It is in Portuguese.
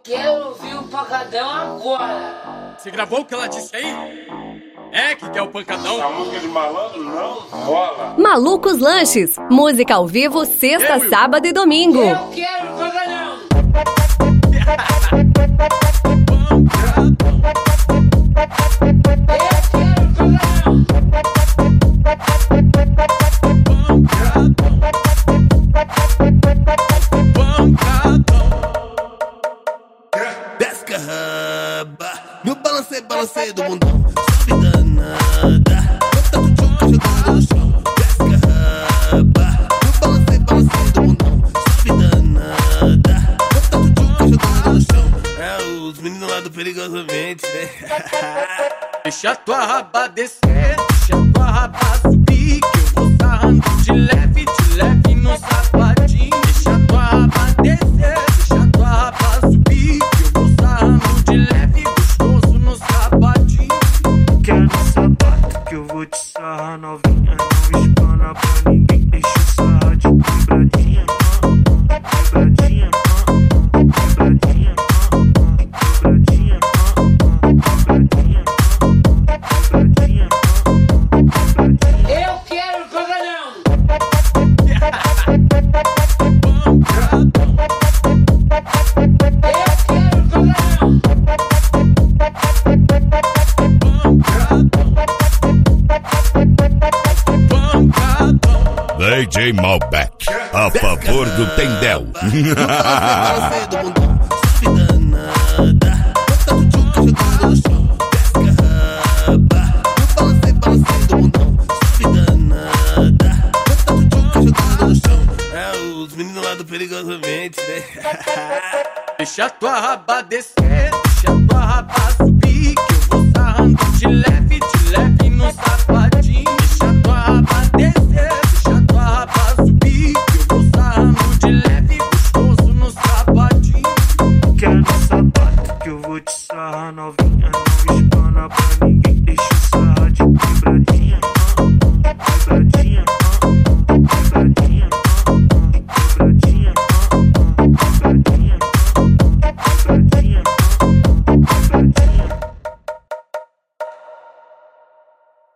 quero ouvir o pancadão agora. Você gravou o que ela disse aí? É que quer o pancadão? A música de malandro não rola. Malucos Lanches. Música ao vivo, sexta, sábado e domingo. Eu quero o pancadão. Desce a raba, no balancei do mundão. Sobe danada, bota tudo jogando no chão. Desce a raba, no balancei do mundão. Sobe danada, bota tudo jogando no chão. É os meninos lá do Perigosamente, né? Deixa tua raba descer, deixa tua raba subir, que eu vou sarrando de leve no sapatinho. Deixa tua raba descer, deixa tua raba subir, que eu vou sarrando de leve, gostoso no sapatinho. Quero sapato que eu vou te sarrar novinha. Não espana pra ninguém, deixa eu sarrar de quebradinha. Quebradinha, quebradinha, quebradinha, quebradinha. Eu quero o pancadão. DJ Malbec, a favor do Tendel. Balancei do mundão. Sobe danada, bota tudo jogando no chão. Desce a raba, no balancei do mundão. Sobe danada, bota tudo jogando no chão. É os meninos lá do Perigosamente, né? Deixa tua raba descer, deixa tua raba subir, que eu vou sarrando de leve no sapatinho. Deixa tua raba descer, deixa tua raba subir, que eu vou sarrando de leve, gostoso no sapatinho. Quero sapato que eu vou te sarrar novinha. Não espana pra ninguém, deixa eu sarrar de quebradinha.